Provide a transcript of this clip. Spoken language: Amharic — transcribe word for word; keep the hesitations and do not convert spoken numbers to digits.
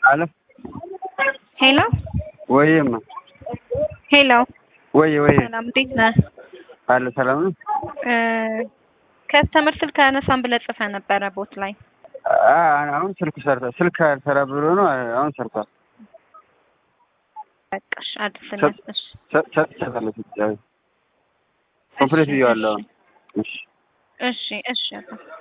አለ ሄሎ ወይም ሄሎ ወይ ወይ ሰላም እንዴት ነህ? አለ ሰላም ነው። ከስተመር ስልክ አነሳም ብለህ ጽፈህ ነበረ ቦት ላይ። አሁን ስልክ ሰርቷል። ስልክ ሰራ ብሎ ነው አሁን ሰርቷል። በቃሽ አድርስልኝ። እሺ ሰጥቻለሁ። ኮምፕሊት ይያለው። እሺ እሺ እሺ